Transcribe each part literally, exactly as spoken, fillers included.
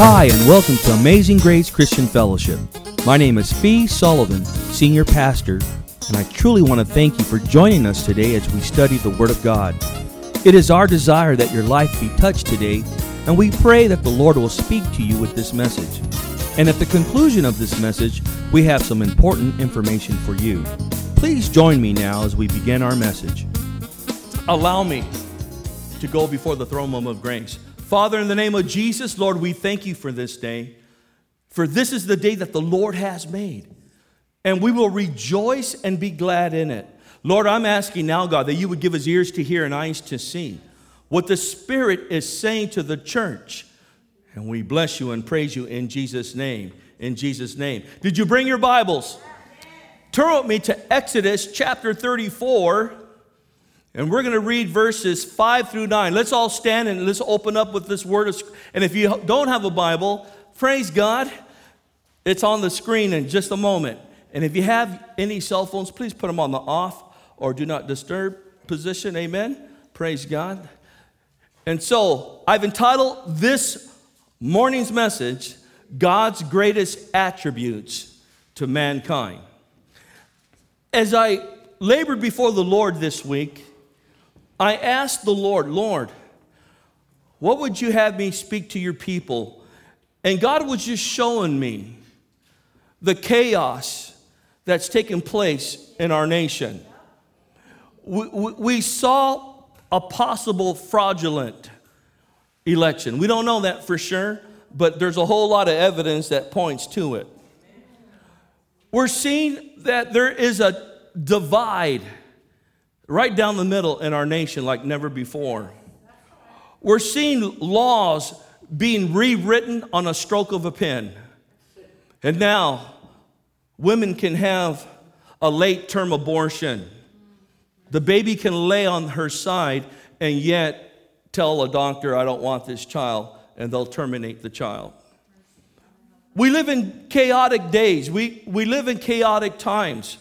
Hi, and welcome to Amazing Grace Christian Fellowship. My name is Fee Sullivan, Senior Pastor, and I truly want to thank you for joining us today as we study the Word of God. It is our desire that your life be touched today, and we pray that the Lord will speak to you with this message. And at the conclusion of this message, we have some important information for you. Please join me now as we begin our message. Allow me to go before the throne room of grace. Father, in the name of Jesus, Lord, we thank you for this day. For this is the day that the Lord has made. And we will rejoice and be glad in it. Lord, I'm asking now, God, that you would give us ears to hear and eyes to see what the Spirit is saying to the church. And we bless you and praise you in Jesus' name. In Jesus' name. Did you bring your Bibles? Turn with me to Exodus chapter thirty-four. And we're going to read verses five through nine. Let's all stand and let's open up with this word of, and if you don't have a Bible, praise God, it's on the screen in just a moment. And if you have any cell phones, please put them on the off or do not disturb position. Amen. Praise God. And so I've entitled this morning's message, God's Greatest Attributes to Mankind. As I labored before the Lord this week, I asked the Lord, Lord, what would you have me speak to your people? And God was just showing me the chaos that's taken place in our nation. We, we, we saw a possible fraudulent election. We don't know that for sure, but there's a whole lot of evidence that points to it. We're seeing that there is a divide right down the middle in our nation like never before. We're seeing laws being rewritten on a stroke of a pen. And now, women can have a late-term abortion. The baby can lay on her side and yet tell a doctor, I don't want this child, and they'll terminate the child. We live in chaotic days. We, we live in chaotic times.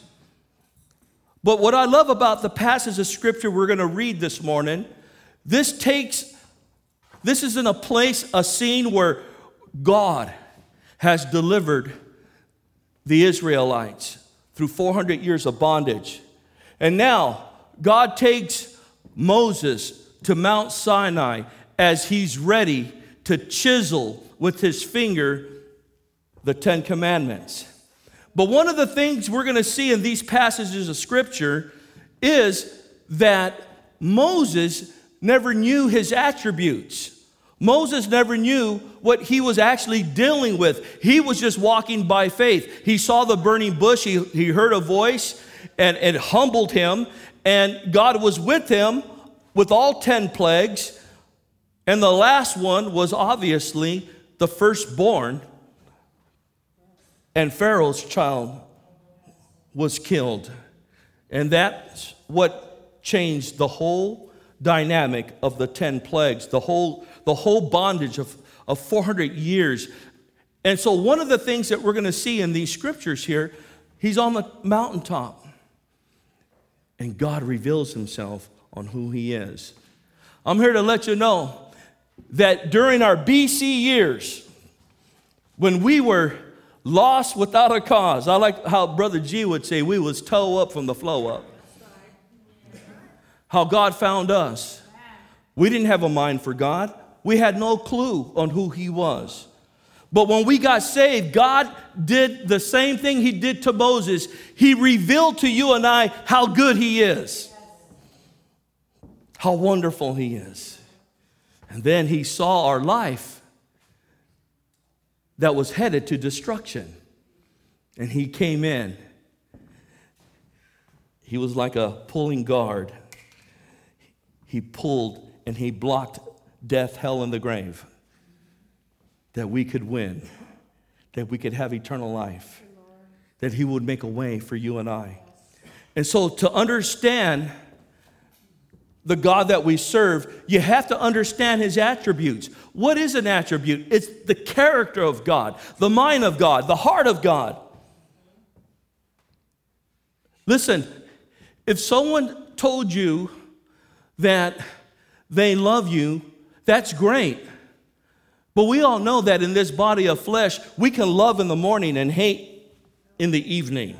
But what I love about the passage of Scripture we're going to read this morning, this takes, this is in a place, a scene where God has delivered the Israelites through four hundred years of bondage. And now, God takes Moses to Mount Sinai as he's ready to chisel with his finger the Ten Commandments. But one of the things we're going to see in these passages of Scripture is that Moses never knew his attributes. Moses never knew what he was actually dealing with. He was just walking by faith. He saw the burning bush. He, he heard a voice, and it humbled him. And God was with him with all ten plagues. And the last one was obviously the firstborn. And Pharaoh's child was killed. And that's what changed the whole dynamic of the ten plagues, the whole, the whole bondage of, of four hundred years. And so one of the things that we're going to see in these scriptures here, he's on the mountaintop. And God reveals himself on who he is. I'm here to let you know that during our B C years, when we were lost without a cause. I like how Brother G would say, we was toe up from the flow up. How God found us. We didn't have a mind for God. We had no clue on who he was. But when we got saved, God did the same thing he did to Moses. He revealed to you and I how good he is. How wonderful he is. And then he saw our life that was headed to destruction. And he came in. He was like a pulling guard. He pulled and he blocked death, hell, and the grave. That we could win. That we could have eternal life. That he would make a way for you and I. And so to understand the God that we serve, you have to understand his attributes. What is an attribute? It's the character of God, the mind of God, the heart of God. Listen, if someone told you that they love you, that's great. But we all know that in this body of flesh, we can love in the morning and hate in the evening.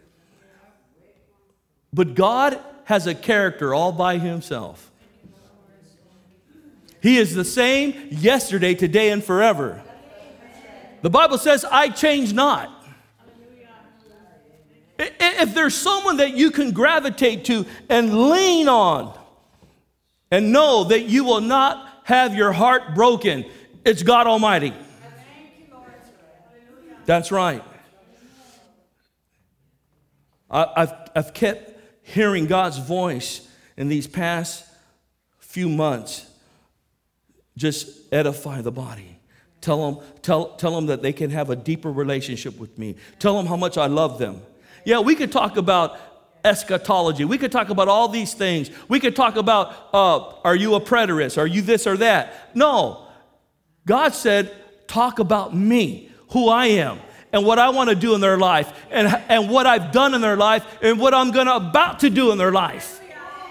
But God has a character all by himself. He is the same yesterday, today, and forever. The Bible says, I change not. If there's someone that you can gravitate to and lean on and know that you will not have your heart broken, it's God Almighty. That's right. I've, I've kept hearing God's voice in these past few months. Just edify the body. Tell them, tell, tell them that they can have a deeper relationship with me. Tell them how much I love them. Yeah, we could talk about eschatology. We could talk about all these things. We could talk about, uh, are you a preterist? Are you this or that? No. God said, talk about me, who I am, and what I want to do in their life, and, and what I've done in their life, and what I'm gonna about to do in their life.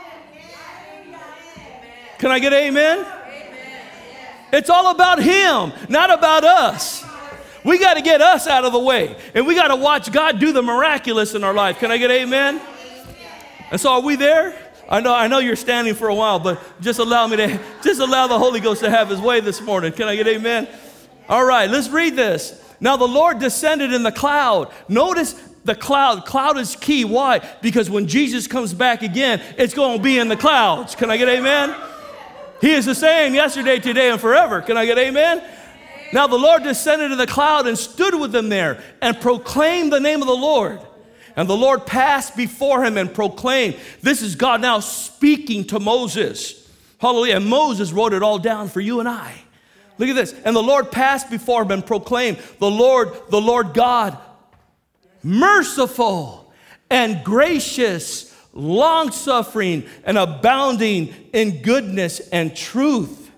Can I get an amen? It's all about him, not about us. We got to get us out of the way, and we got to watch God do the miraculous in our life. Can I get amen? And so are we there? I know I know you're standing for a while, but just allow me to, just allow the Holy Ghost to have his way this morning. Can I get amen? All right, let's read this. Now the Lord descended in the cloud. Notice the cloud. Cloud is key. Why? Because when Jesus comes back again, it's going to be in the clouds. Can I get amen? He is the same yesterday, today, and forever. Can I get amen? Now the Lord descended in the cloud and stood with them there and proclaimed the name of the Lord. And the Lord passed before him and proclaimed. This is God now speaking to Moses. Hallelujah. And Moses wrote it all down for you and I. Look at this. And the Lord passed before him and proclaimed, the Lord, the Lord God, merciful and gracious, long-suffering and abounding in goodness and truth.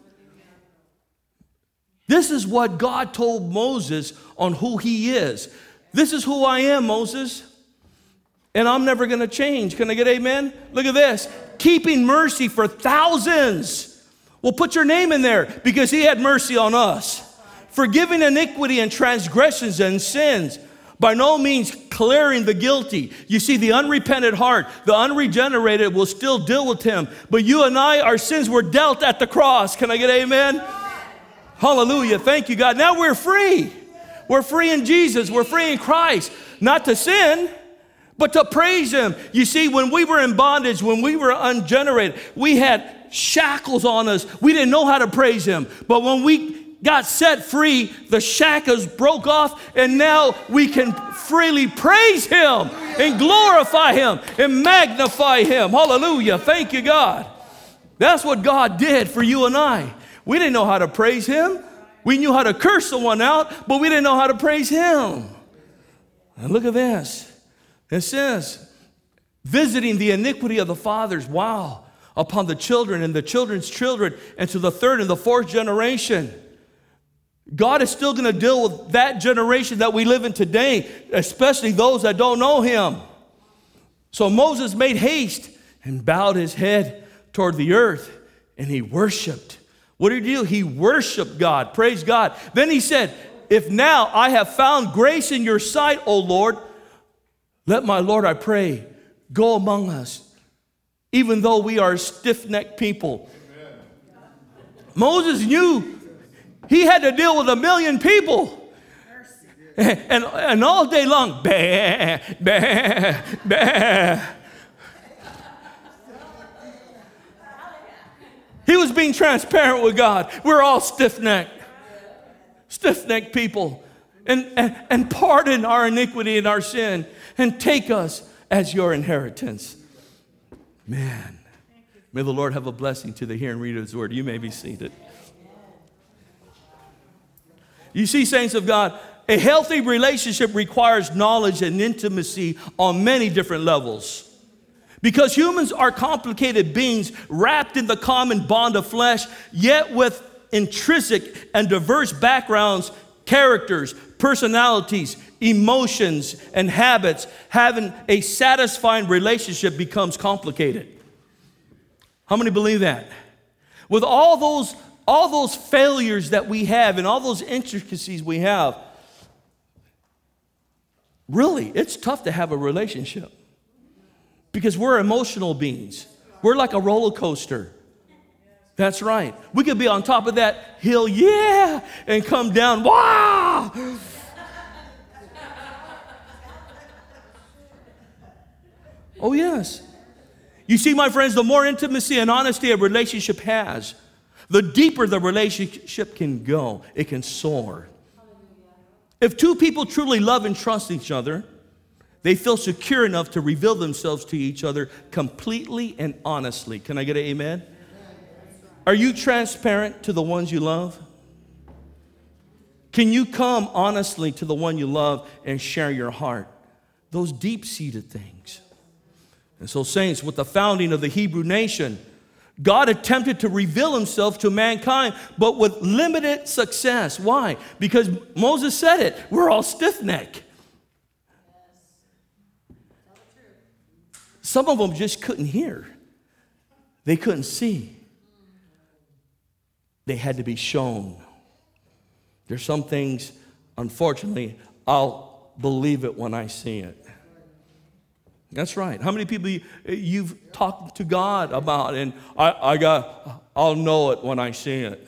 This is what God told Moses on who he is. This is who I am, Moses. And I'm never going to change. Can I get amen? Look at this. Keeping mercy for thousands. Well, put your name in there because he had mercy on us. Forgiving iniquity and transgressions and sins. By no means clearing the guilty. You see, the unrepentant heart, the unregenerated will still deal with him. But you and I, our sins were dealt at the cross. Can I get amen? Hallelujah. Thank you, God. Now we're free. We're free in Jesus. We're free in Christ. Not to sin, but to praise him. You see, when we were in bondage, when we were ungenerated, we had shackles on us. We didn't know how to praise him. But when we got set free, the shackles broke off, and now we can freely praise him and glorify him and magnify him. Hallelujah. Thank you, God. That's what God did for you and I. We didn't know how to praise him. We knew how to curse someone out, but we didn't know how to praise him. And look at this. It says, visiting the iniquity of the fathers, wow, upon the children and the children's children, and to the third and the fourth generation. God is still going to deal with that generation that we live in today, especially those that don't know him. So Moses made haste and bowed his head toward the earth, and he worshiped. What did he do? He worshiped God. Praise God. Then he said, if now I have found grace in your sight, O Lord, let my Lord, I pray, go among us, even though we are stiff-necked people. Amen. Moses knew he had to deal with a million people. And, and, and all day long, bah, bah, bah. He was being transparent with God. We're all stiff-necked, stiff-necked people. And, and, and pardon our iniquity and our sin and take us as your inheritance. Man, may the Lord have a blessing to the hearer and reader of his word. You may be seated. You see, saints of God, a healthy relationship requires knowledge and intimacy on many different levels. Because humans are complicated beings wrapped in the common bond of flesh, yet with intrinsic and diverse backgrounds, characters, personalities, emotions, and habits, having a satisfying relationship becomes complicated. How many believe that? With all those all those failures that we have and all those intricacies we have, really, it's tough to have a relationship because we're emotional beings. We're like a roller coaster. That's right. We could be on top of that hill, yeah, and come down, wow. Oh, yes. You see, my friends, the more intimacy and honesty a relationship has, the deeper the relationship can go. It can soar. If two people truly love and trust each other, they feel secure enough to reveal themselves to each other completely and honestly. Can I get an amen? Are you transparent to the ones you love? Can you come honestly to the one you love and share your heart? Those deep-seated things. And so, saints, with the founding of the Hebrew nation, God attempted to reveal himself to mankind, but with limited success. Why? Because Moses said it. We're all stiff-necked. Some of them just couldn't hear. They couldn't see. They had to be shown. There's some things, unfortunately, I'll believe it when I see it. That's right. How many people you, you've talked to God about, and I, I got, I'll know it when I see it.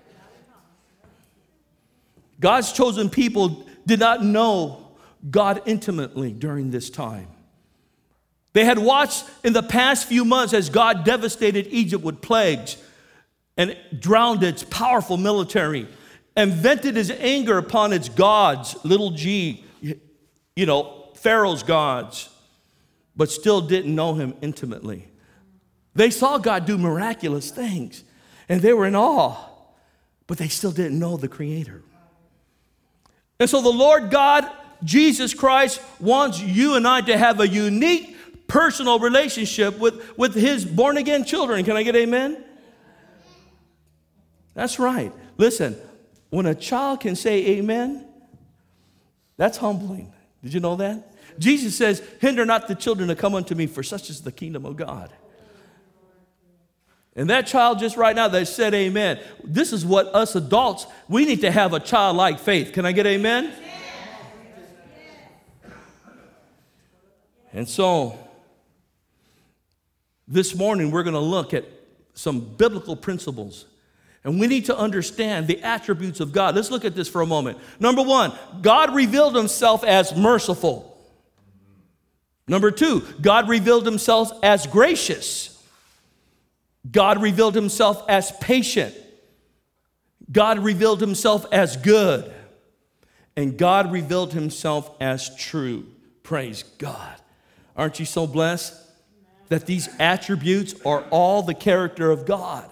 God's chosen people did not know God intimately during this time. They had watched in the past few months as God devastated Egypt with plagues and drowned its powerful military and vented his anger upon its gods, little g, you know, Pharaoh's gods, but still didn't know him intimately. They saw God do miraculous things, and they were in awe, but they still didn't know the Creator. And so the Lord God, Jesus Christ, wants you and I to have a unique personal relationship with, with his born-again children. Can I get amen? That's right. Listen, when a child can say amen, that's humbling. Did you know that? Jesus says, hinder not the children to come unto me, for such is the kingdom of God. And that child just right now that said amen, this is what us adults, we need to have a childlike faith. Can I get amen? And so, this morning we're going to look at some biblical principles. And we need to understand the attributes of God. Let's look at this for a moment. Number one, God revealed himself as merciful. Number two, God revealed himself as gracious. God revealed himself as patient. God revealed himself as good. And God revealed himself as true. Praise God. Aren't you so blessed that these attributes are all the character of God?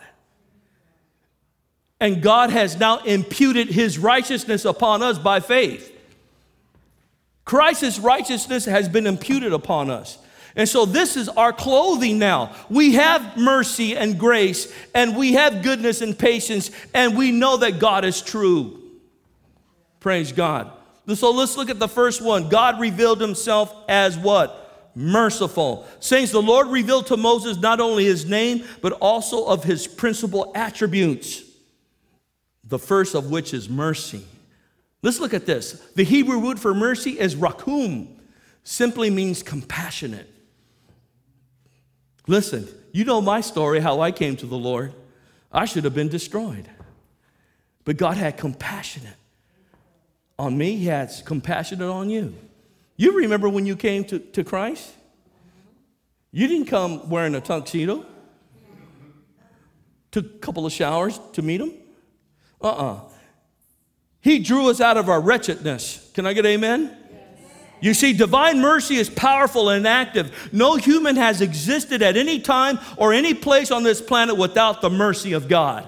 And God has now imputed his righteousness upon us by faith. Christ's righteousness has been imputed upon us. And so this is our clothing now. We have mercy and grace, and we have goodness and patience, and we know that God is true. Praise God. So let's look at the first one. God revealed himself as what? Merciful. Saints, the Lord revealed to Moses not only his name, but also of his principal attributes. The first of which is mercy. Let's look at this. The Hebrew word for mercy is rakum. Simply means compassionate. Listen, you know my story, how I came to the Lord. I should have been destroyed. But God had compassion on me. He had compassion on you. You remember when you came to, to Christ? You didn't come wearing a tuxedo. Took a couple of showers to meet him. Uh-uh. He drew us out of our wretchedness. Can I get amen? Yes. You see, divine mercy is powerful and active. No human has existed at any time or any place on this planet without the mercy of God.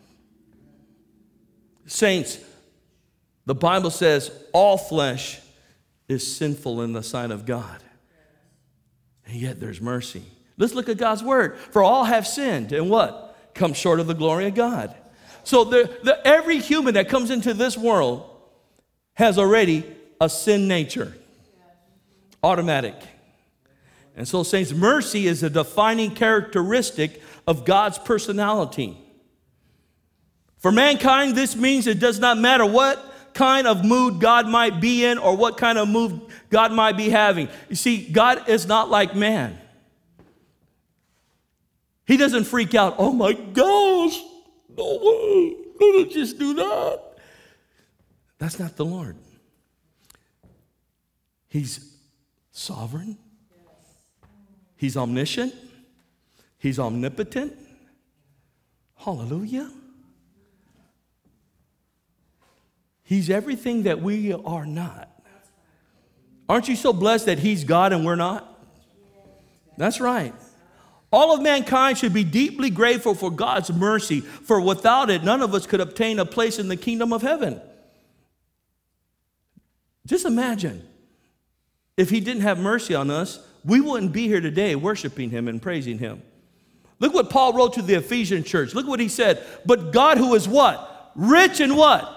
Saints, the Bible says all flesh is sinful in the sight of God. And yet there's mercy. Let's look at God's word. For all have sinned and what? Come short of the glory of God. So the, the, every human that comes into this world has already a sin nature. Automatic. And so, saints, mercy is a defining characteristic of God's personality. For mankind, this means it does not matter what kind of mood God might be in or what kind of mood God might be having. You see, God is not like man. He doesn't freak out, oh my gosh, no way, don't just do that. That's not the Lord. He's sovereign. He's omniscient. He's omnipotent. Hallelujah. He's everything that we are not. Aren't you so blessed that he's God and we're not? That's right. All of mankind should be deeply grateful for God's mercy, for without it, none of us could obtain a place in the kingdom of heaven. Just imagine, if he didn't have mercy on us, we wouldn't be here today worshiping him and praising him. Look what Paul wrote to the Ephesian church. Look what he said. But God, who is what? Rich in what?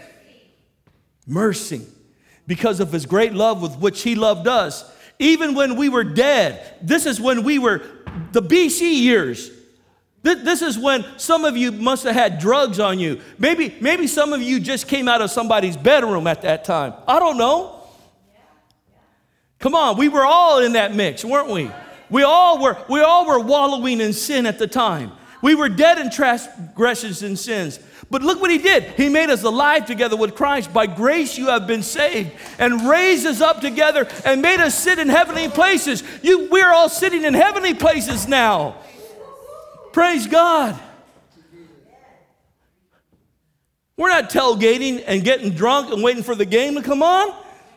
Mercy, because of his great love with which he loved us, even when we were dead. This is when we were the B C years. This is when some of you must have had drugs on you. Maybe, maybe some of you just came out of somebody's bedroom at that time. I don't know. Come on, we were all in that mix, weren't we? We all were, we all were wallowing in sin at the time. We were dead in transgressions and sins. But look what he did. He made us alive together with Christ. By grace you have been saved, and raised us up together and made us sit in heavenly places. You, we're all sitting in heavenly places now. Praise God. We're not tailgating and getting drunk and waiting for the game to come on.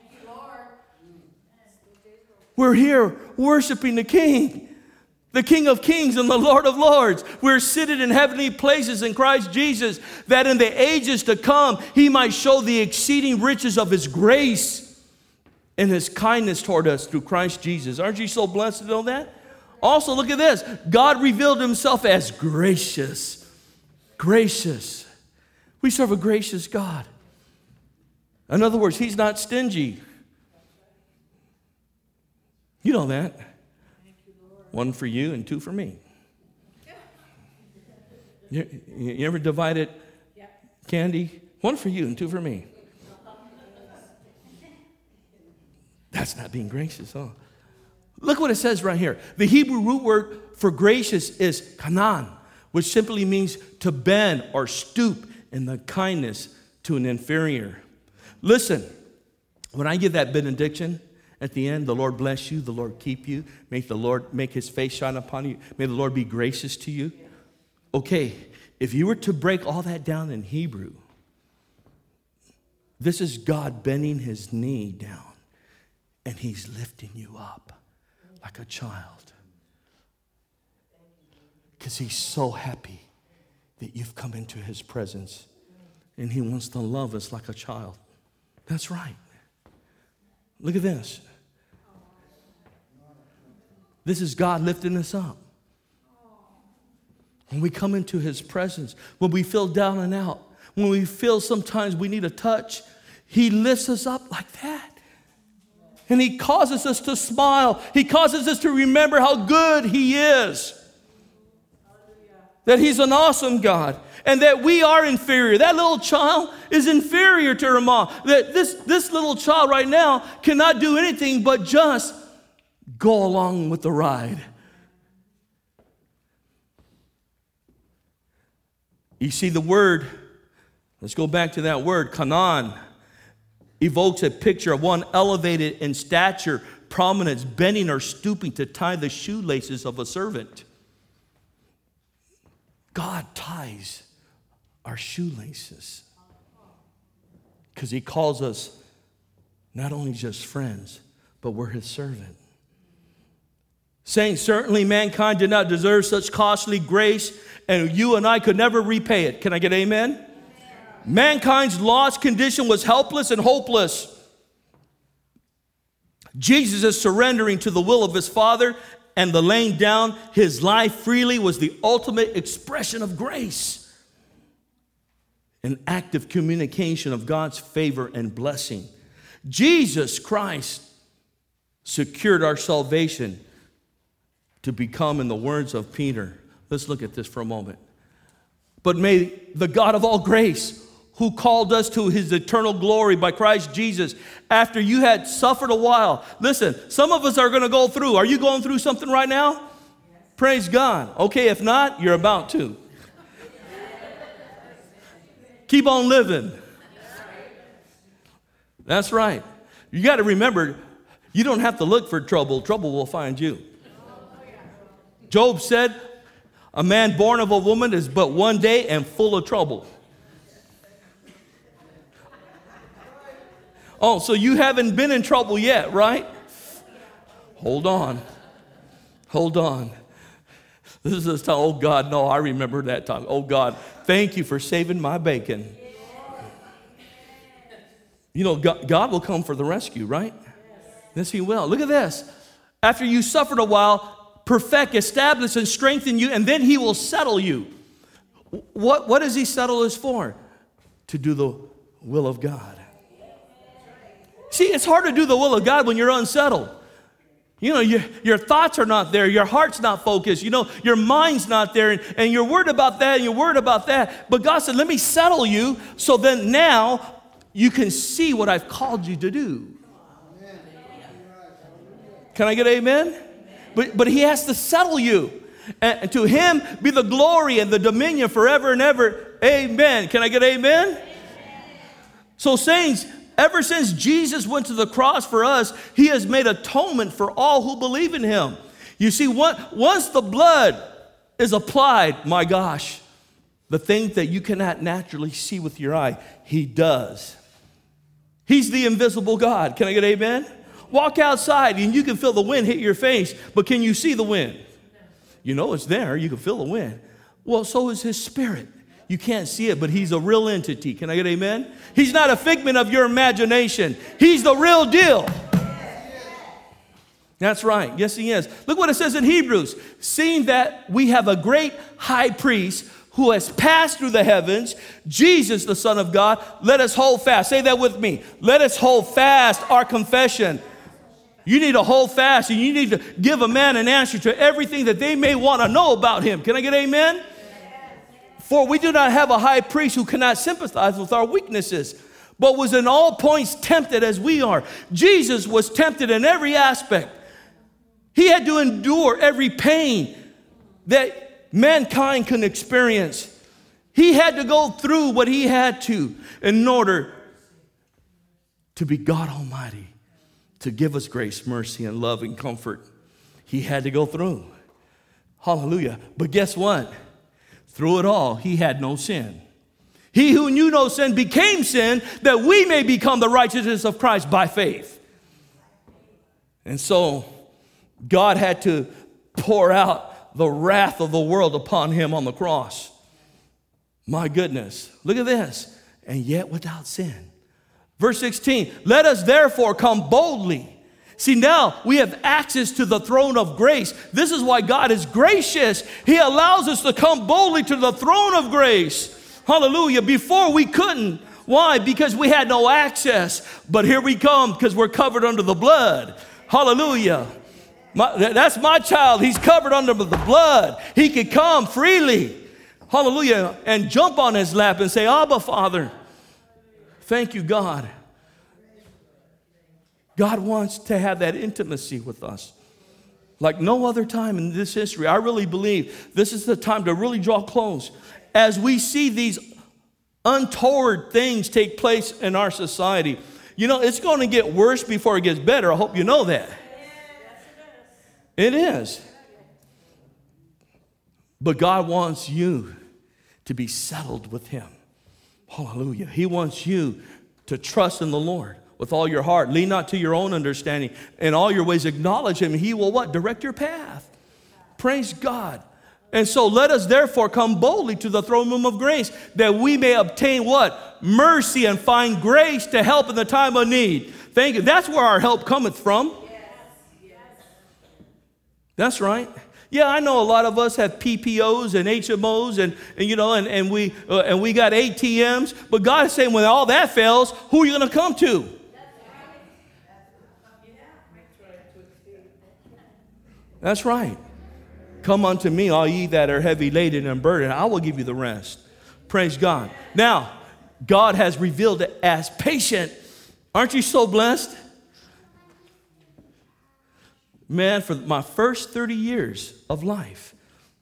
We're here worshiping the King. The King of Kings and the Lord of Lords. We're seated in heavenly places in Christ Jesus, that in the ages to come, he might show the exceeding riches of his grace and his kindness toward us through Christ Jesus. Aren't you so blessed to know that? Also, look at this. God revealed himself as gracious. Gracious. We serve a gracious God. In other words, he's not stingy. You know that. One for you and two for me. You, you ever divided candy? One for you and two for me. That's not being gracious, huh? Look what it says right here. The Hebrew root word for gracious is kanan, which simply means to bend or stoop in the kindness to an inferior. Listen, when I give that benediction, at the end, the Lord bless you, the Lord keep you, make the Lord make his face shine upon you, may the Lord be gracious to you. Okay, if you were to break all that down in Hebrew, this is God bending his knee down, and he's lifting you up like a child. Because he's so happy that you've come into his presence, and he wants to love us like a child. That's right. Look at this. This is God lifting us up. When we come into his presence, when we feel down and out, when we feel sometimes we need a touch, he lifts us up like that. And he causes us to smile. He causes us to remember how good he is. That he's an awesome God. And that we are inferior. That little child is inferior to her mom. That this, this little child right now cannot do anything but just go along with the ride. You see, the word, let's go back to that word, kanan, evokes a picture of one elevated in stature, prominence, bending or stooping to tie the shoelaces of a servant. God ties our shoelaces because he calls us not only just friends, but we're his servant. Saying certainly mankind did not deserve such costly grace, and you and I could never repay it. Can I get amen? Amen. Mankind's lost condition was helpless and hopeless. Jesus is surrendering to the will of his Father, and the laying down his life freely was the ultimate expression of grace. An active communication of God's favor and blessing. Jesus Christ secured our salvation to become, in the words of Peter, let's look at this for a moment. But may the God of all grace, who called us to his eternal glory by Christ Jesus, after you had suffered a while. Listen, some of us are going to go through. Are you going through something right now? Yes. Praise God. Okay, if not, you're about to. Keep on living. That's right. You got to remember, you don't have to look for trouble. Trouble will find you. Job said, a man born of a woman is but one day and full of trouble. Oh, so you haven't been in trouble yet, right? Hold on. Hold on. This is this time, oh God, no, I remember that time. Oh God, thank you for saving my bacon. You know, God, God will come for the rescue, right? Yes, he will. Look at this. After you suffered a while, perfect, establish, and strengthen you, and then he will settle you. What, what does he settle us for? To do the will of God. See, it's hard to do the will of God when you're unsettled. You know, your, your thoughts are not there. Your heart's not focused. You know, your mind's not there. And, and you're worried about that and you're worried about that. But God said, let me settle you so then now you can see what I've called you to do. Can I get amen? But, but he has to settle you. And to him be the glory and the dominion forever and ever. Amen. Can I get amen? Amen. So saints, ever since Jesus went to the cross for us, he has made atonement for all who believe in him. You see, once the blood is applied, my gosh, the things that you cannot naturally see with your eye, he does. He's the invisible God. Can I get amen? Walk outside and you can feel the wind hit your face, but can you see the wind? You know it's there. You can feel the wind. Well, so is his spirit. You can't see it, but he's a real entity. Can I get amen? He's not a figment of your imagination. He's the real deal. That's right. Yes, he is. Look what it says in Hebrews. Seeing that we have a great high priest who has passed through the heavens, Jesus, the Son of God, let us hold fast. Say that with me. Let us hold fast our confession. You need to hold fast and you need to give a man an answer to everything that they may want to know about him. Can I get amen? For we do not have a high priest who cannot sympathize with our weaknesses, but was in all points tempted as we are. Jesus was tempted in every aspect. He had to endure every pain that mankind can experience. He had to go through what he had to in order to be God Almighty, to give us grace, mercy, and love and comfort. He had to go through. Hallelujah. But guess what? Through it all, he had no sin. He who knew no sin became sin that we may become the righteousness of Christ by faith. And so God had to pour out the wrath of the world upon him on the cross. My goodness. Look at this. And yet without sin. Verse sixteen, let us therefore come boldly. See, now we have access to the throne of grace. This is why God is gracious. He allows us to come boldly to the throne of grace. Hallelujah. Before we couldn't. Why? Because we had no access. But here we come because we're covered under the blood. Hallelujah. My, that's my child. He's covered under the blood. He could come freely. Hallelujah. And jump on his lap and say, Abba, Father. Thank you, God. God wants to have that intimacy with us like no other time in this history. I really believe this is the time to really draw close. As we see these untoward things take place in our society, you know, it's going to get worse before it gets better. I hope you know that. It is. But God wants you to be settled with him. Hallelujah. He wants you to trust in the Lord with all your heart. Lean not to your own understanding. In all your ways acknowledge him. He will what? Direct your path. Praise God. And so let us therefore come boldly to the throne room of grace that we may obtain what? Mercy and find grace to help in the time of need. Thank you. That's where our help cometh from. That's right. Yeah, I know a lot of us have P P Os and H M Os and, and you know, and, and we uh, and we got A T Ms. But God is saying when all that fails, who are you going to come to? That's right. Come unto me, all ye that are heavy laden and burdened. I will give you the rest. Praise God. Now, God has revealed it as patient. Aren't you so blessed? Man, for my first thirty years of life,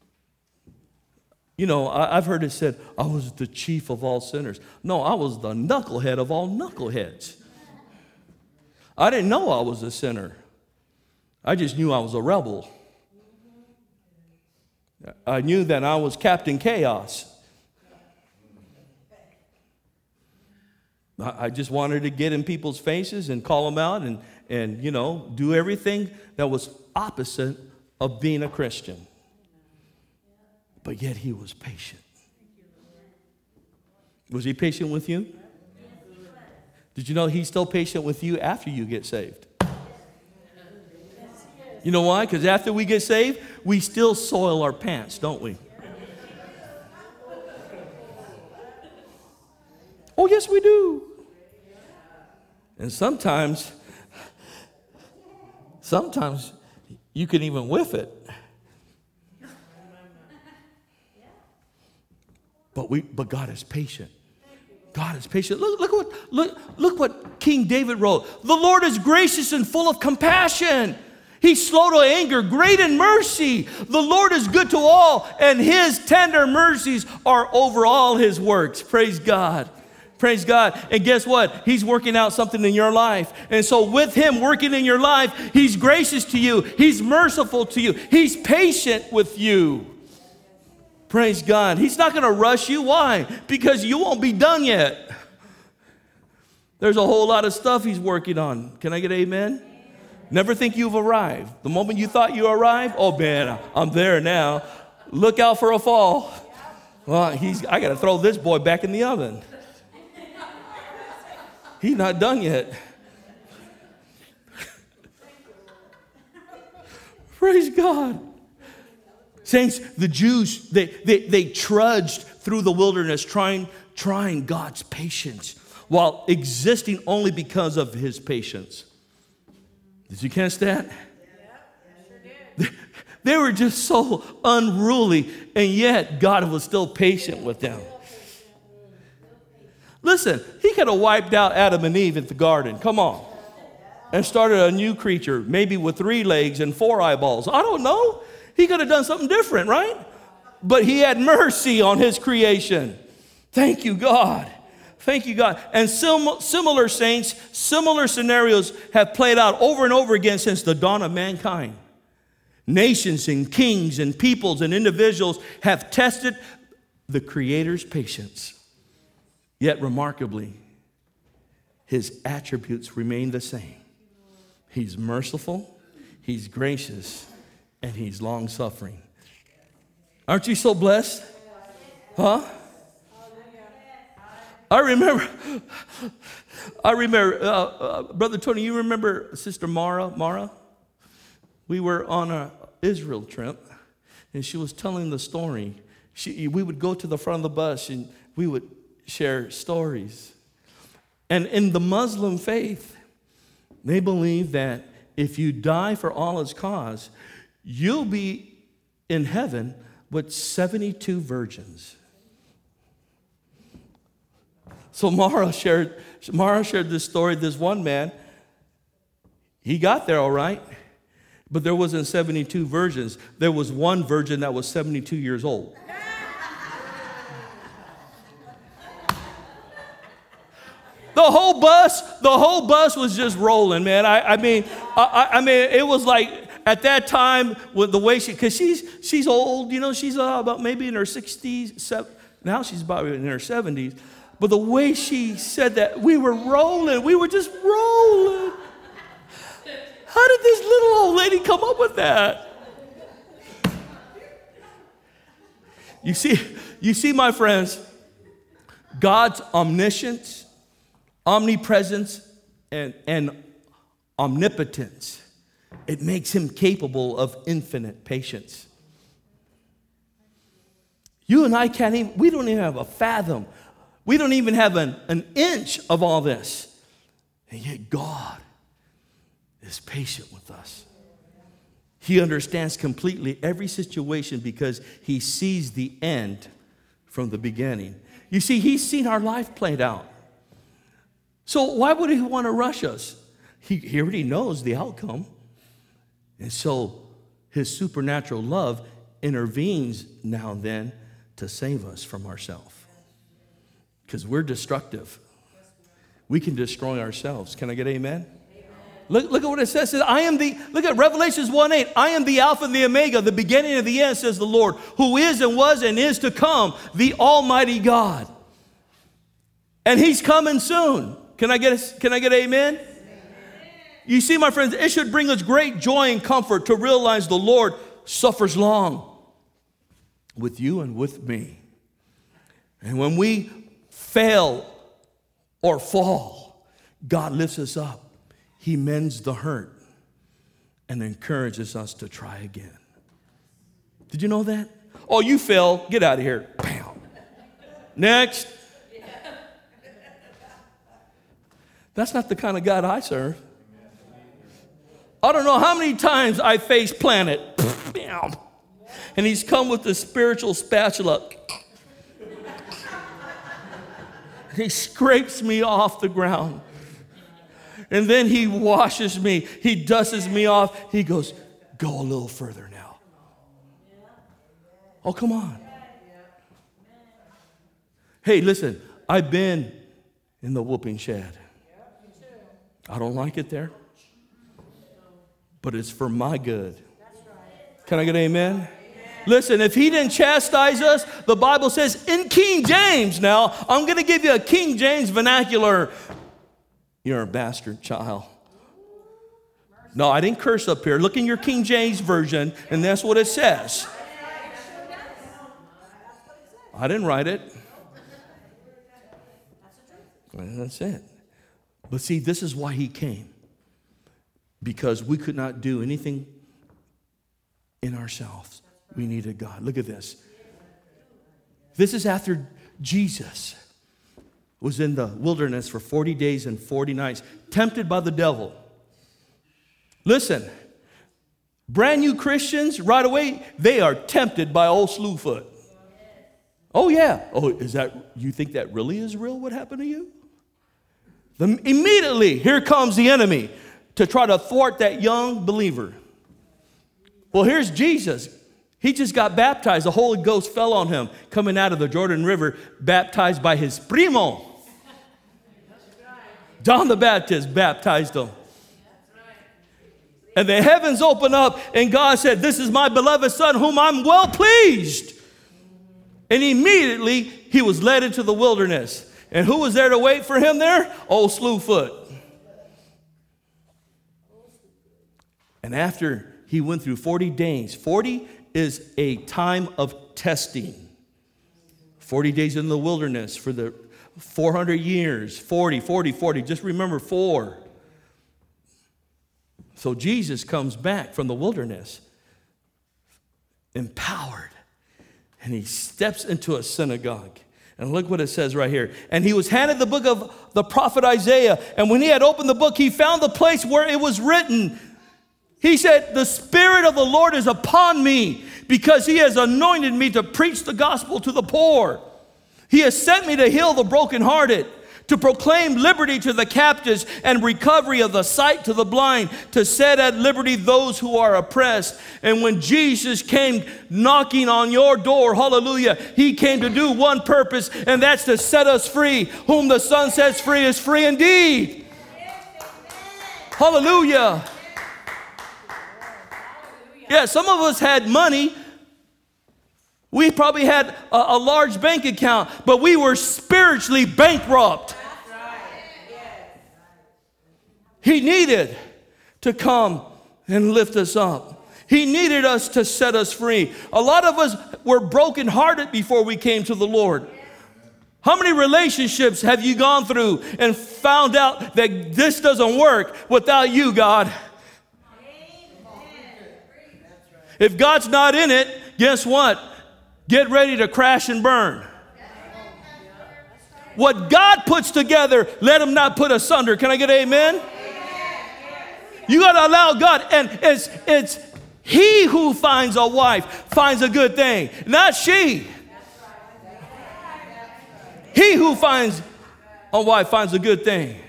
you know, I, I've heard it said, I was the chief of all sinners. No, I was the knucklehead of all knuckleheads. I didn't know I was a sinner. I just knew I was a rebel. I knew that I was Captain Chaos. I just wanted to get in people's faces and call them out and, and, you know, do everything that was opposite of being a Christian. But yet he was patient. Was he patient with you? Did you know he's still patient with you after you get saved? You know why? Because after we get saved, we still soil our pants, don't we? Oh, yes, we do. And sometimes, sometimes you can even whiff it. But we, but God is patient. God is patient. Look, look what, look, look what King David wrote. The Lord is gracious and full of compassion. He's slow to anger, great in mercy. The Lord is good to all, and his tender mercies are over all his works. Praise God. Praise God. And guess what? He's working out something in your life. And so with him working in your life, he's gracious to you. He's merciful to you. He's patient with you. Praise God. He's not going to rush you. Why? Because you won't be done yet. There's a whole lot of stuff he's working on. Can I get an amen? Never think you've arrived. The moment you thought you arrived, oh man, I'm there now. Look out for a fall. Well, he's, I got to throw this boy back in the oven. He's not done yet. Praise God. Saints, the Jews, they, they, they trudged through the wilderness trying, trying God's patience while existing only because of his patience. Did you catch that? Yeah, sure did. They were just so unruly, and yet God was still patient with them. Listen, he could have wiped out Adam and Eve at the garden. Come on. And started a new creature, maybe with three legs and four eyeballs. I don't know. He could have done something different, right? But he had mercy on his creation. Thank you, God. Thank you, God. And sim- similar saints, similar scenarios have played out over and over again since the dawn of mankind. Nations and kings and peoples and individuals have tested the Creator's patience. Yet remarkably, his attributes remain the same. He's merciful, he's gracious, and he's long-suffering. Aren't you so blessed? Huh? I remember, I remember, uh, uh, Brother Tony, you remember Sister Mara, Mara? We were on an Israel trip, and she was telling the story. She, we would go to the front of the bus, and we would share stories. And in the Muslim faith, they believe that if you die for Allah's cause, you'll be in heaven with seventy-two virgins. So Mara shared, Mara shared this story. This one man, he got there all right, but there wasn't seventy-two virgins. There was one virgin that was seventy-two years old. The whole bus, the whole bus was just rolling, man. I, I mean, I, I mean, it was like at that time with the way she, because she's she's old, you know, she's uh, about maybe in her sixties. Now she's about in her seventies. But the way she said that, we were rolling, we were just rolling. How did this little old lady come up with that? You see, you see, my friends, God's omniscience, omnipresence, and, and omnipotence, it makes him capable of infinite patience. You and I can't even, we don't even have a fathom. We don't even have an, an inch of all this. And yet God is patient with us. He understands completely every situation because he sees the end from the beginning. You see, he's seen our life played out. So why would he want to rush us? He, he already knows the outcome. And so his supernatural love intervenes now and then to save us from ourselves. Because we're destructive. We can destroy ourselves. Can I get amen? Look, look at what it says. It says, I am the, look at Revelations one eight. I am the Alpha and the Omega, the beginning and the end, says the Lord, who is and was and is to come, the Almighty God. And he's coming soon. Can I get a, can I get amen? Amen? You see, my friends, it should bring us great joy and comfort to realize the Lord suffers long with you and with me. And when we fail or fall, God lifts us up. He mends the hurt and encourages us to try again. Did you know that? Oh, you fell. Get out of here. Bam. Next. That's not the kind of God I serve. I don't know how many times I face planet. Bam. And he's come with the spiritual spatula. He scrapes me off the ground. And then he washes me. He dusts me off. He goes, go a little further now. Oh, come on. Hey, listen, I've been in the whooping shed. I don't like it there. But it's for my good. Can I get an amen? Listen, if he didn't chastise us, the Bible says in King James now, I'm going to give you a King James vernacular. You're a bastard child. No, I didn't curse up here. Look in your King James version, and that's what it says. I didn't write it. That's it. But see, this is why he came. Because we could not do anything in ourselves. We needed God. Look at this. This is after Jesus was in the wilderness for forty days and forty nights, tempted by the devil. Listen, brand new Christians, right away, they are tempted by old Slewfoot. Oh, yeah. Oh, is that, you think that really is real, what happened to you? The, immediately, here comes the enemy to try to thwart that young believer. Well, here's Jesus. He just got baptized. The Holy Ghost fell on him coming out of the Jordan River, baptized by his primo. John the Baptist baptized him. And the heavens opened up, and God said, this is my beloved Son, whom I'm well pleased. And immediately, he was led into the wilderness. And who was there to wait for him there? Old Slewfoot. And after he went through forty days, forty is a time of testing. forty days in the wilderness for the four hundred years, forty, forty, forty. Just remember four. So Jesus comes back from the wilderness empowered, and he steps into a synagogue. And look what it says right here. And he was handed the book of the prophet Isaiah. And when he had opened the book, he found the place where it was written. He said, the Spirit of the Lord is upon me because he has anointed me to preach the gospel to the poor. He has sent me to heal the brokenhearted, to proclaim liberty to the captives and recovery of the sight to the blind, to set at liberty those who are oppressed. And when Jesus came knocking on your door, hallelujah, he came to do one purpose, and that's to set us free. Whom the Son sets free is free indeed. Hallelujah. Yeah, some of us had money. We probably had a, a large bank account, but we were spiritually bankrupt. He needed to come and lift us up. He needed us to set us free. A lot of us were brokenhearted before we came to the Lord. How many relationships have you gone through and found out that this doesn't work without you, God? If God's not in it, guess what? Get ready to crash and burn. What God puts together, let him not put asunder. Can I get an amen? You got to allow God. And it's, it's he who finds a wife finds a good thing, not she. who finds a wife finds a good thing.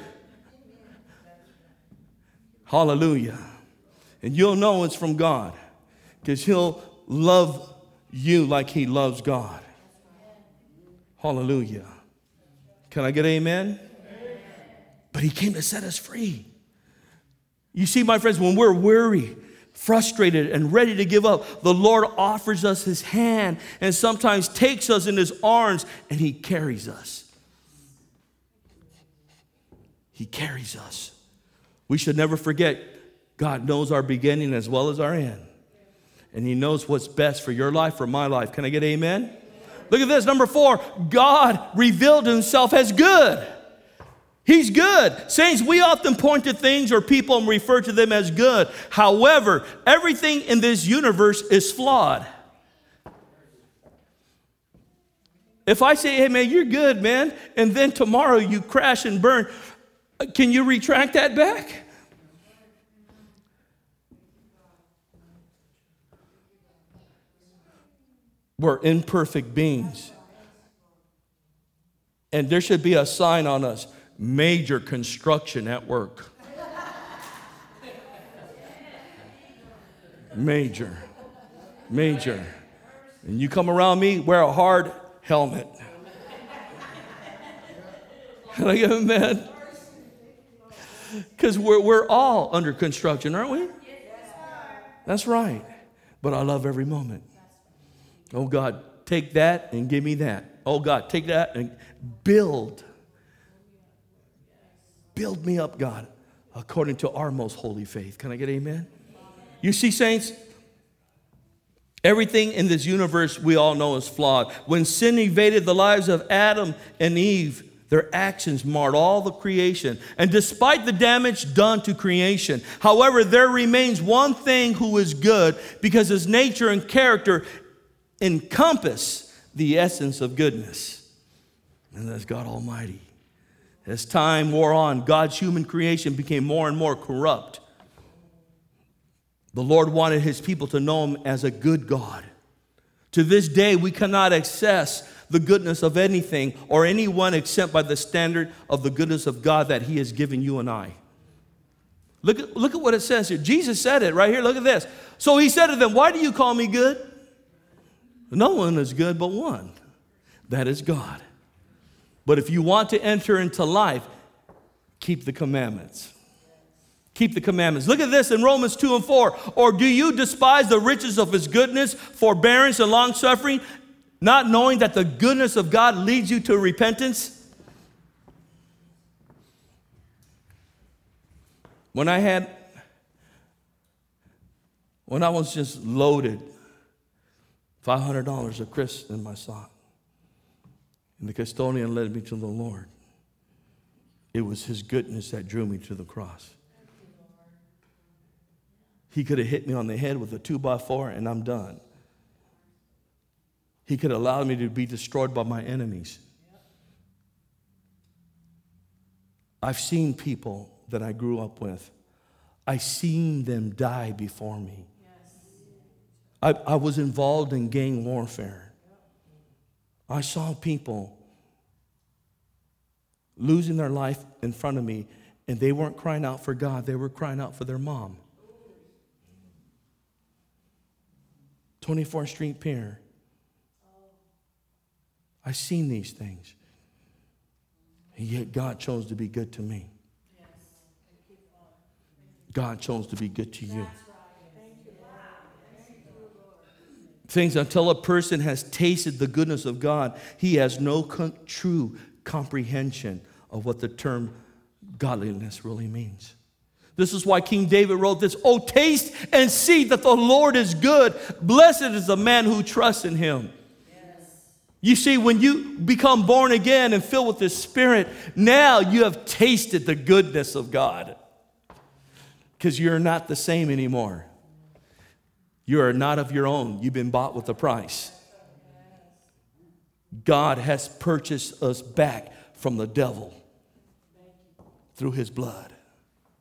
Hallelujah. And you'll know it's from God because he'll love you like he loves God. Hallelujah. Can I get amen? Amen? But he came to set us free. You see, my friends, when we're weary, frustrated, and ready to give up, the Lord offers us his hand and sometimes takes us in his arms and he carries us. He carries us. We should never forget God knows our beginning as well as our end. And he knows what's best for your life, for my life. Can I get amen? Look at this, number four. God revealed himself as good. He's good. Saints, we often point to things or people and refer to them as good. However, everything in this universe is flawed. If I say, hey, man, you're good, man, and then tomorrow you crash and burn, can you retract that back? We're imperfect beings. And there should be a sign on us, major construction at work. Major. Major. And you come around me, wear a hard helmet. Can I get amen? Because we're, we're all under construction, aren't we? That's right. But I love every moment. Oh, God, take that and give me that. Oh, God, take that and build. Build me up, God, according to our most holy faith. Can I get amen? You see, saints, everything in this universe we all know is flawed. When sin invaded the lives of Adam and Eve, their actions marred all the creation. And despite the damage done to creation, however, there remains one thing who is good because his nature and character encompass the essence of goodness. And that's God Almighty. As time wore on, God's human creation became more and more corrupt. The Lord wanted his people to know him as a good God. To this day, we cannot access the goodness of anything or anyone except by the standard of the goodness of God that he has given you and I. Look at, look at what it says here. Jesus said it right here. Look at this. So he said to them, why do you call me good? No one is good but one. That is God. But if you want to enter into life, keep the commandments. Keep the commandments. Look at this in Romans two and four. Or do you despise the riches of his goodness, forbearance, and long-suffering, not knowing that the goodness of God leads you to repentance? When I had, when I was just loaded, five hundred dollars of crisps in my sock, and the custodian led me to the Lord. It was his goodness that drew me to the cross. He could have hit me on the head with a two by four and I'm done. He could have allowed me to be destroyed by my enemies. I've seen people that I grew up with. I've seen them die before me. I, I was involved in gang warfare. I saw people losing their life in front of me, and they weren't crying out for God. They were crying out for their mom. twenty-fourth Street Pier. I've seen these things. And yet God chose to be good to me. God chose to be good to you. Things until a person has tasted the goodness of God, he has no con- true comprehension of what the term godliness really means. This is why King David wrote this, "Oh, taste and see that the Lord is good. Blessed is the man who trusts in him." Yes. You see, when you become born again and filled with the Spirit, now you have tasted the goodness of God. Because you're not the same anymore. You are not of your own. You've been bought with a price. God has purchased us back from the devil through his blood.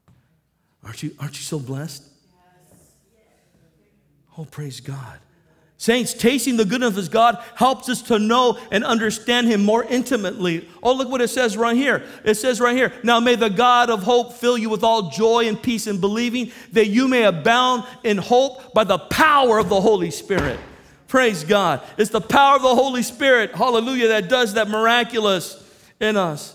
Aren't you, aren't you so blessed? Oh, praise God. Saints, tasting the goodness of God helps us to know and understand him more intimately. Oh, look what it says right here. It says right here, now may the God of hope fill you with all joy and peace in believing, that you may abound in hope by the power of the Holy Spirit. Praise God. It's the power of the Holy Spirit, hallelujah, that does that miraculous in us.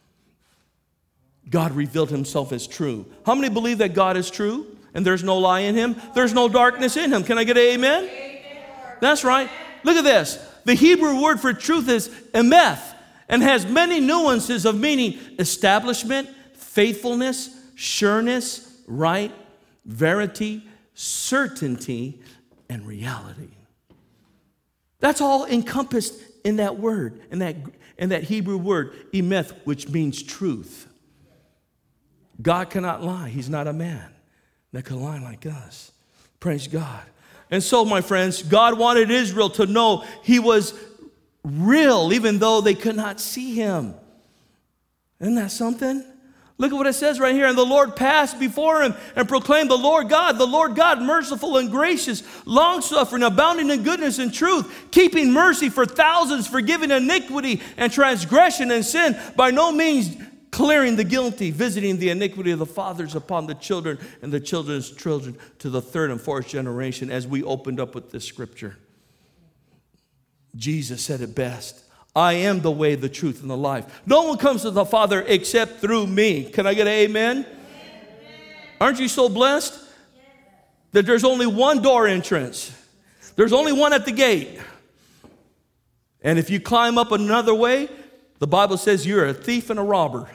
God revealed himself as true. How many believe that God is true and there's no lie in him? There's no darkness in him. Can I get an amen? Amen. That's right. Look at this. The Hebrew word for truth is emeth and has many nuances of meaning: establishment, faithfulness, sureness, right, verity, certainty, and reality. That's all encompassed in that word, in that, in that Hebrew word, emeth, which means truth. God cannot lie. He's not a man that can lie like us. Praise God. And so, my friends, God wanted Israel to know he was real, even though they could not see him. Isn't that something? Look at what it says right here. And the Lord passed before him and proclaimed, the Lord God, the Lord God, merciful and gracious, long-suffering, abounding in goodness and truth, keeping mercy for thousands, forgiving iniquity and transgression and sin, by no means clearing the guilty, visiting the iniquity of the fathers upon the children and the children's children to the third and fourth generation. As we opened up with this scripture, Jesus said it best. I am the way, the truth, and the life. No one comes to the Father except through me. Can I get an amen? Amen. Aren't you so blessed that there's only one door entrance? There's only one at the gate. And if you climb up another way, the Bible says you're a thief and a robber.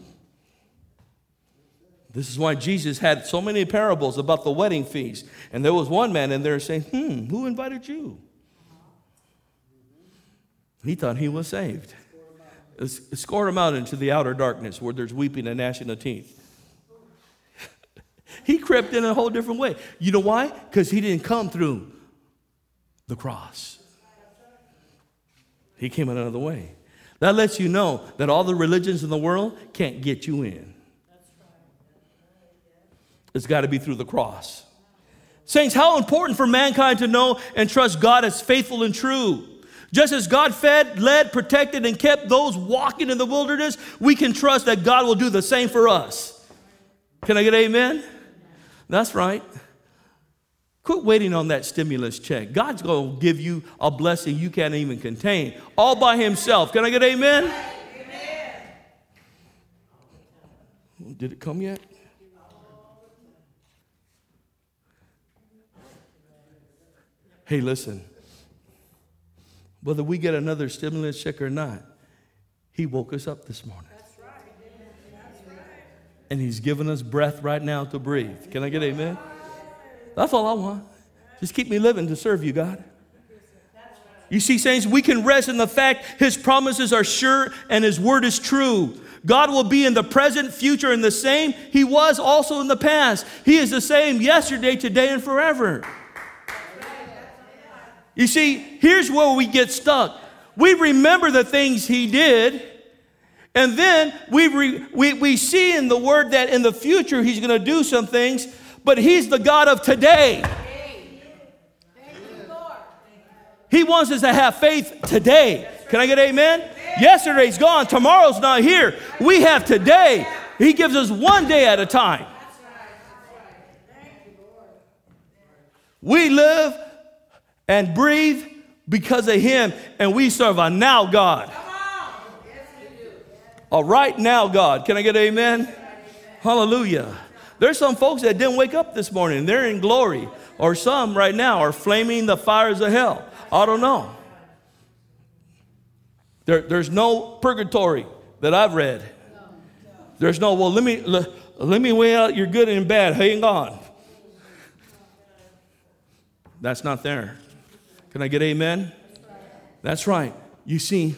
This is why Jesus had so many parables about the wedding feast. And there was one man in there saying, hmm, who invited you? He thought he was saved. Escort him out into the outer darkness where there's weeping and gnashing of teeth. He crept in a whole different way. You know why? Because he didn't come through the cross. He came another way. That lets you know that all the religions in the world can't get you in. It's got to be through the cross. Saints, how important for mankind to know and trust God as faithful and true. Just as God fed, led, protected, and kept those walking in the wilderness, we can trust that God will do the same for us. Can I get amen? That's right. Quit waiting on that stimulus check. God's going to give you a blessing you can't even contain, all by himself. Can I get amen? Amen. Did it come yet? Hey, listen. Whether we get another stimulus check or not, he woke us up this morning. That's right. That's right. And he's given us breath right now to breathe. Can I get amen? That's all I want. Just keep me living to serve you, God. You see, saints, we can rest in the fact his promises are sure and his word is true. God will be in the present, future, and the same he was also in the past. He is the same yesterday, today, and forever. You see, here's where we get stuck. We remember the things he did, and then we, re, we, we see in the word that in the future he's going to do some things, but he's the God of today. He wants us to have faith today. Can I get amen? Yesterday's gone. Tomorrow's not here. We have today. He gives us one day at a time. We live and breathe because of him, and we serve a now God. A right now God. Can I get amen? Hallelujah. There's some folks that didn't wake up this morning. They're in glory. Or some right now are flaming the fires of hell. I don't know. There, there's no purgatory that I've read. There's no, well, let me let, let me weigh out your good and bad. Hang on. That's not there. Can I get amen? That's right. You see,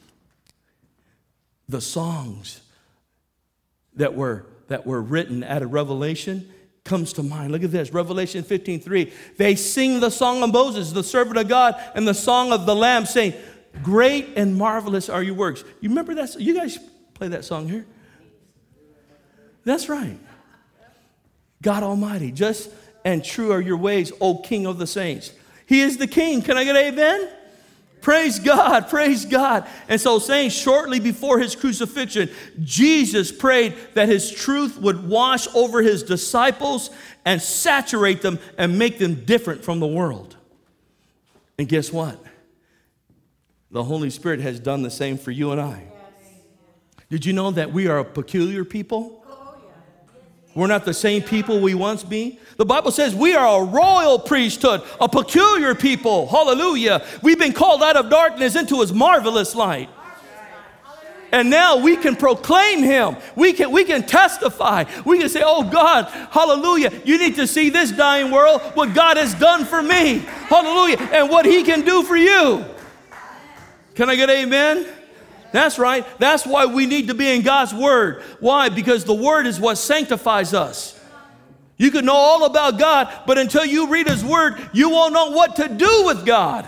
the songs that were that were written out of Revelation comes to mind. Look at this, Revelation fifteen three. They sing the song of Moses, the servant of God, and the song of the Lamb, saying, great and marvelous are your works. You remember that? You guys play that song here? That's right. God Almighty, just and true are your ways, O King of the saints. He is the King. Can I get an amen? Praise God, praise God. And so saying shortly before his crucifixion, Jesus prayed that his truth would wash over his disciples and saturate them and make them different from the world. And guess what? The Holy Spirit has done the same for you and I. Did you know that we are a peculiar people? We're not the same people we once be. The Bible says we are a royal priesthood, a peculiar people. Hallelujah. We've been called out of darkness into his marvelous light. And now we can proclaim him. We can, we can testify. We can say, oh God, hallelujah. You need to see this dying world, what God has done for me. Hallelujah. And what he can do for you. Can I get amen? That's right. That's why we need to be in God's word. Why? Because the word is what sanctifies us. You can know all about God, but until you read his word, you won't know what to do with God.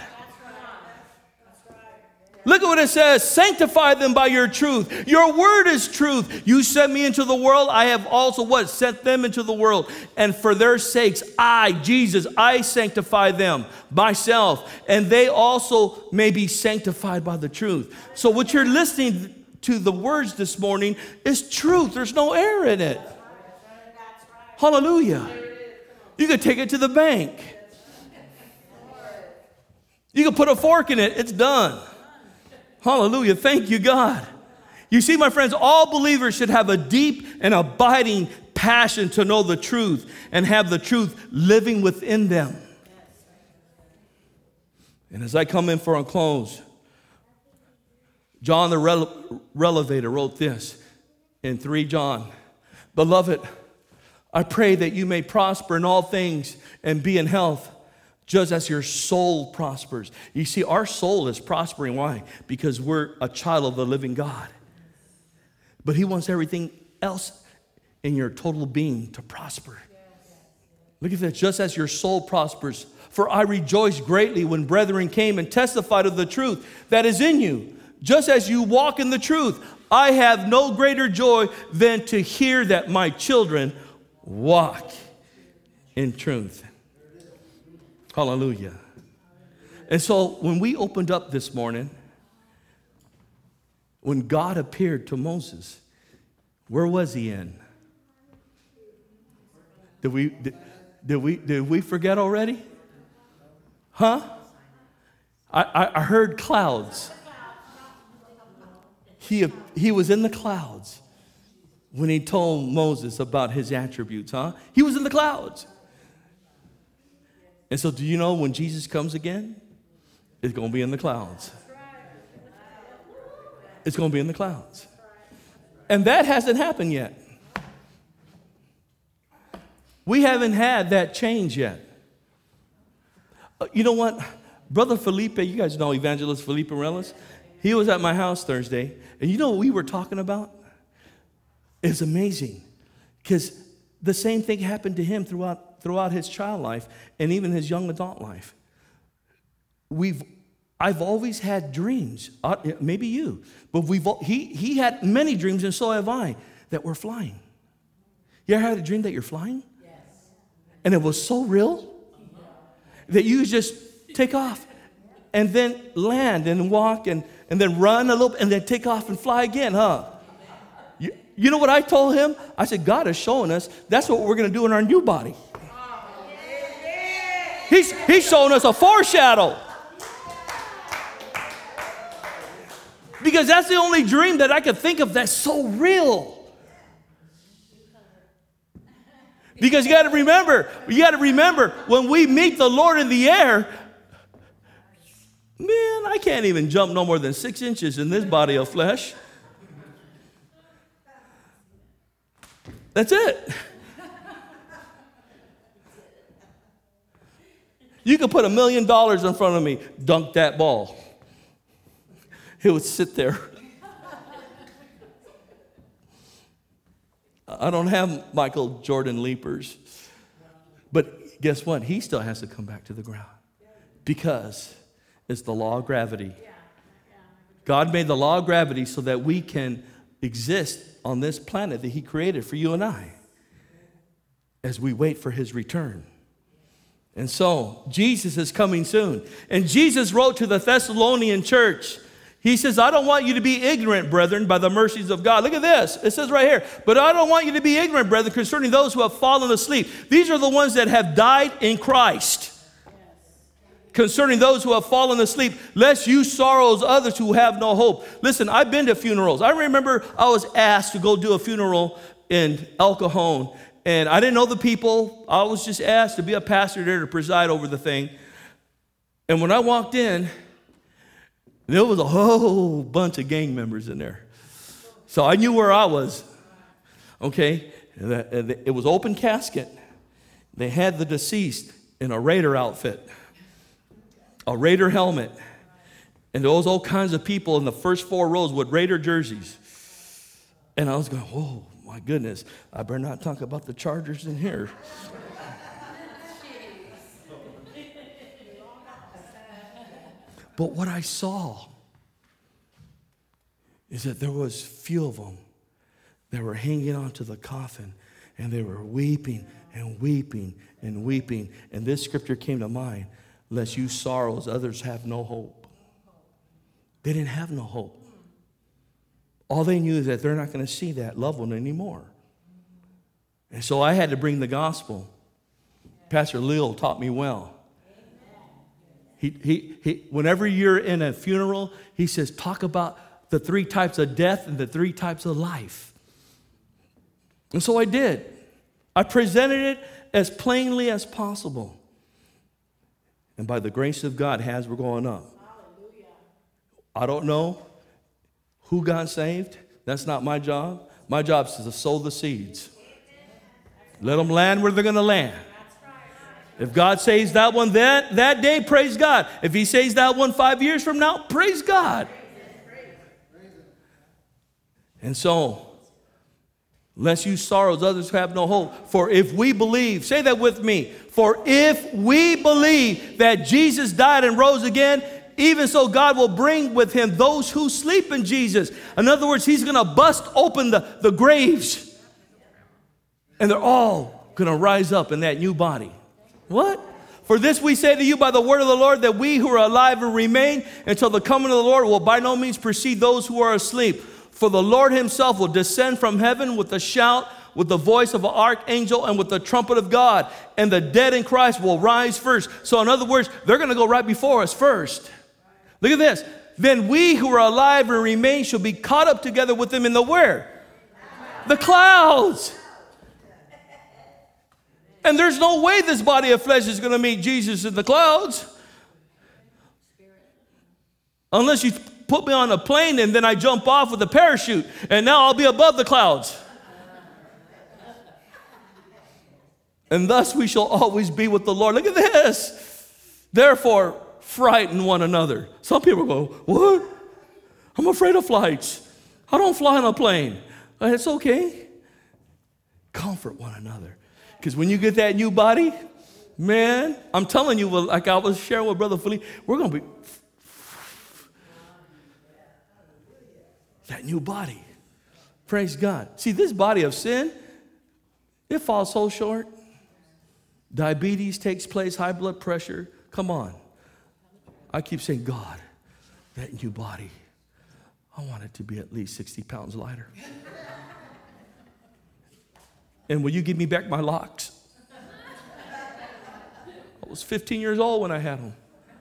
Look at what it says. Sanctify them by your truth. Your word is truth. You sent me into the world. I have also what? Sent them into the world. And for their sakes, I, Jesus, I sanctify them myself. And they also may be sanctified by the truth. So what you're listening to the words this morning is truth. There's no error in it. Hallelujah. You can take it to the bank. You can put a fork in it. It's done. Hallelujah. Thank you, God. You see, my friends, all believers should have a deep and abiding passion to know the truth and have the truth living within them. And as I come in for a close, John the Rele- Relevator wrote this in Third John. Beloved, I pray that you may prosper in all things and be in health, just as your soul prospers. You see, our soul is prospering. Why? Because we're a child of the living God. But he wants everything else in your total being to prosper. Look at that. Just as your soul prospers. For I rejoiced greatly when brethren came and testified of the truth that is in you. Just as you walk in the truth, I have no greater joy than to hear that my children walk in truth. Hallelujah. And so when we opened up this morning, when God appeared to Moses, where was he in? Did we did, did we did we forget already? Huh? I, I, I heard clouds. He he was in the clouds when he told Moses about his attributes, huh? He was in the clouds. And so do you know when Jesus comes again? It's going to be in the clouds. It's going to be in the clouds. And that hasn't happened yet. We haven't had that change yet. Uh, you know what? Brother Felipe, you guys know Evangelist Felipe Relis? He was at my house Thursday. And you know what we were talking about? It's amazing. Because the same thing happened to him throughout throughout his child life and even his young adult life. We've, I've always had dreams, uh, maybe you, but we've he he had many dreams, and so have I, that we're flying. You ever had a dream that you're flying? Yes. And it was so real that you just take off and then land and walk and, and then run a little and then take off and fly again, huh? You, you know what I told him? I said, God is showing us that's what we're going to do in our new body. He's, he's showing us a foreshadow. Because that's the only dream that I could think of that's so real. Because you got to remember, you got to remember, when we meet the Lord in the air, man, I can't even jump no more than six inches in this body of flesh. That's it. You could put a million dollars in front of me, dunk that ball. It would sit there. I don't have Michael Jordan leapers. But guess what? He still has to come back to the ground. Because it's the law of gravity. God made the law of gravity so that we can exist on this planet that he created for you and I as we wait for his return. And so Jesus is coming soon. And Jesus wrote to the Thessalonian church. He says, I don't want you to be ignorant, brethren, by the mercies of God. Look at this. It says right here, but I don't want you to be ignorant, brethren, concerning those who have fallen asleep. These are the ones that have died in Christ. Concerning those who have fallen asleep, lest you sorrows others who have no hope. Listen, I've been to funerals. I remember I was asked to go do a funeral in El Cajon, and I didn't know the people. I was just asked to be a pastor there to preside over the thing. And when I walked in, there was a whole bunch of gang members in there. So I knew where I was. Okay? It was open casket. They had the deceased in a Raider outfit, a Raider helmet, and there was all kinds of people in the first four rows with Raider jerseys. And I was going, whoa, my goodness, I better not talk about the Chargers in here. But what I saw is that there was few of them that were hanging onto the coffin, and they were weeping and weeping and weeping. And this scripture came to mind, lest you sorrows, others have no hope. They didn't have no hope. All they knew is that they're not going to see that loved one anymore. And so I had to bring the gospel. Pastor Lil taught me well. He, he, he, whenever you're in a funeral, he says, talk about the three types of death and the three types of life. And so I did. I presented it as plainly as possible. And by the grace of God, hands were going up. Hallelujah. I don't know who got saved. That's not my job. My job is to sow the seeds. Let them land where they're going to land. If God says that one that, that day, praise God. If he says that one five years from now, praise God. And so, lest you sorrows, others have no hope. For if we believe, say that with me. For if we believe that Jesus died and rose again, even so God will bring with him those who sleep in Jesus. In other words, he's going to bust open the, the graves. And they're all going to rise up in that new body. What? For this we say to you by the word of the Lord, that we who are alive and remain until the coming of the Lord will by no means precede those who are asleep. For the Lord himself will descend from heaven with a shout, with the voice of an archangel, and with the trumpet of God. And the dead in Christ will rise first. So in other words, they're going to go right before us first. Look at this. Then we who are alive and remain shall be caught up together with them in the where? The clouds. And there's no way this body of flesh is going to meet Jesus in the clouds. Unless you put me on a plane and then I jump off with a parachute and now I'll be above the clouds. And thus we shall always be with the Lord. Look at this. Therefore, frighten one another. Some people go, what? I'm afraid of flights. I don't fly on a plane. It's okay. Comfort one another. Because when you get that new body, man, I'm telling you, like I was sharing with Brother Philippe, we're going to be that new body. Praise God. See, this body of sin, it falls so short. Diabetes takes place, high blood pressure. Come on. I keep saying, God, that new body, I want it to be at least sixty pounds lighter. And will you give me back my locks? I was fifteen years old when I had them.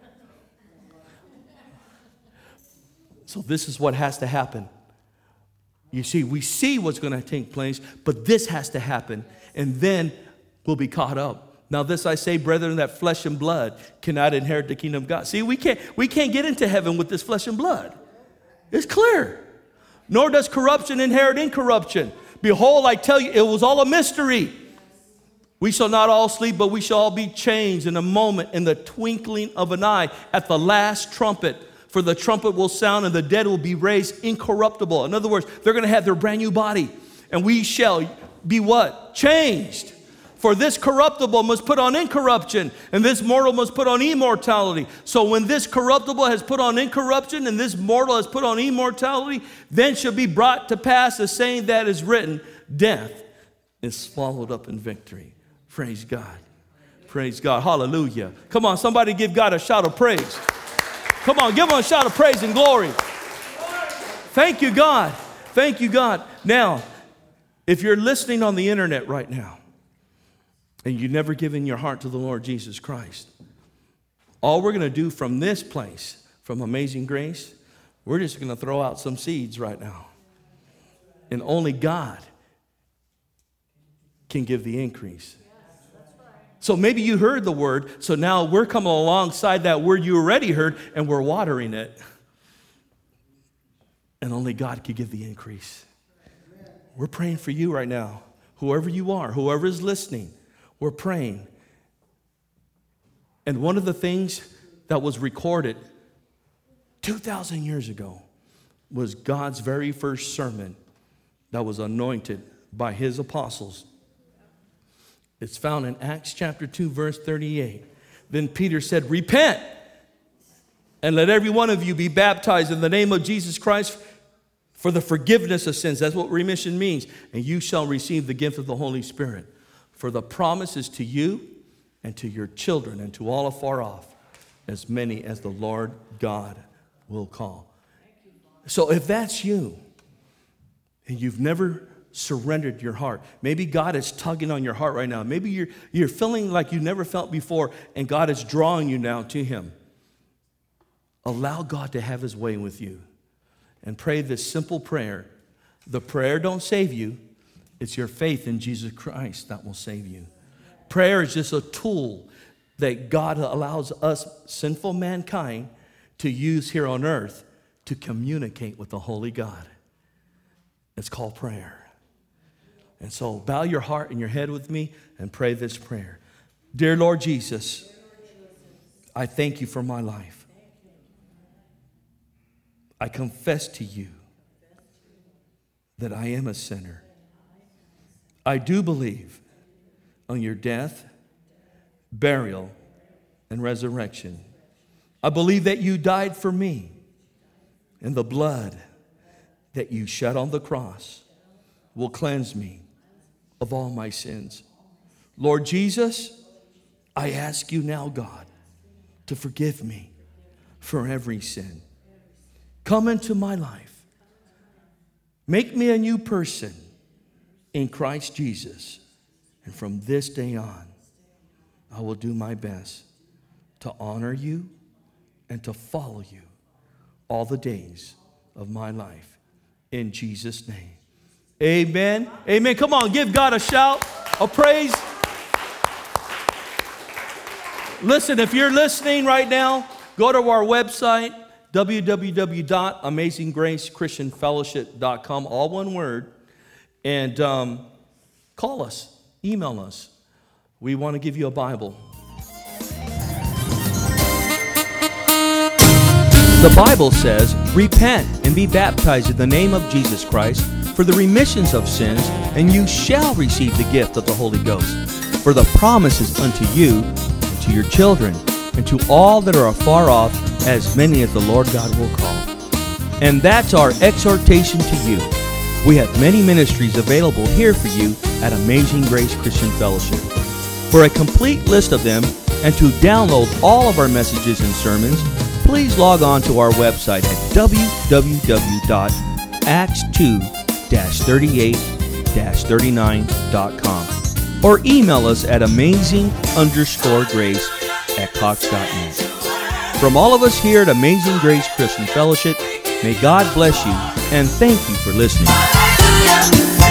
So this is what has to happen. You see, we see what's going to take place, but this has to happen, and then we'll be caught up. Now this I say, brethren, that flesh and blood cannot inherit the kingdom of God. See, we can't, we can't get into heaven with this flesh and blood. It's clear. Nor does corruption inherit incorruption. Behold, I tell you, it was all a mystery. We shall not all sleep, but we shall all be changed in a moment, in the twinkling of an eye, at the last trumpet. For the trumpet will sound, and the dead will be raised incorruptible. In other words, they're going to have their brand new body. And we shall be what? Changed. For this corruptible must put on incorruption, and this mortal must put on immortality. So when this corruptible has put on incorruption, and this mortal has put on immortality, then shall be brought to pass the saying that is written, death is swallowed up in victory. Praise God. Praise God. Hallelujah. Come on, somebody give God a shout of praise. Come on, give him a shout of praise and glory. Thank you, God. Thank you, God. Now, if you're listening on the internet right now and you've never given your heart to the Lord Jesus Christ, all we're going to do from this place, from Amazing Grace, we're just going to throw out some seeds right now. And only God can give the increase. So maybe you heard the word, so now we're coming alongside that word you already heard, and we're watering it. And only God can give the increase. We're praying for you right now. Whoever you are, whoever is listening, we're praying. And one of the things that was recorded two thousand years ago was God's very first sermon that was anointed by his apostles. It's found in Acts chapter two, verse thirty-eight. Then Peter said, repent, and let every one of you be baptized in the name of Jesus Christ for the forgiveness of sins. That's what remission means. And you shall receive the gift of the Holy Spirit. For the promise is to you and to your children and to all afar off, as many as the Lord God will call. So if that's you, and you've never surrendered your heart. Maybe God is tugging on your heart right now. Maybe you're, you're feeling like you never felt before, and God is drawing you now to him. Allow God to have his way with you. And pray this simple prayer. The prayer don't save you. It's your faith in Jesus Christ that will save you. Prayer is just a tool that God allows us, sinful mankind, to use here on earth to communicate with the Holy God. It's called prayer. And so bow your heart and your head with me and pray this prayer. Dear Lord Jesus, I thank you for my life. I confess to you that I am a sinner. I do believe on your death, burial, and resurrection. I believe that you died for me, and the blood that you shed on the cross will cleanse me of all my sins. Lord Jesus, I ask you now, God, to forgive me for every sin. Come into my life. Make me a new person in Christ Jesus. And from this day on, I will do my best to honor you and to follow you all the days of my life. In Jesus' name. Amen. Amen. Come on, give God a shout of praise. Listen, if you're listening right now, go to our website, w w w dot amazing grace christian fellowship dot com, all one word, and um, call us, email us. We want to give you a Bible. The Bible says, repent and be baptized in the name of Jesus Christ for the remissions of sins, and you shall receive the gift of the Holy Ghost. For the promise is unto you, and to your children, and to all that are afar off, as many as the Lord God will call. And that's our exhortation to you. We have many ministries available here for you at Amazing Grace Christian Fellowship. For a complete list of them, and to download all of our messages and sermons, please log on to our website at w w w dot acts two dash thirty-eight dash thirty-nine dot com or email us at amazing underscore grace at cox dot net. From all of us here at Amazing Grace Christian Fellowship, may God bless you and thank you for listening.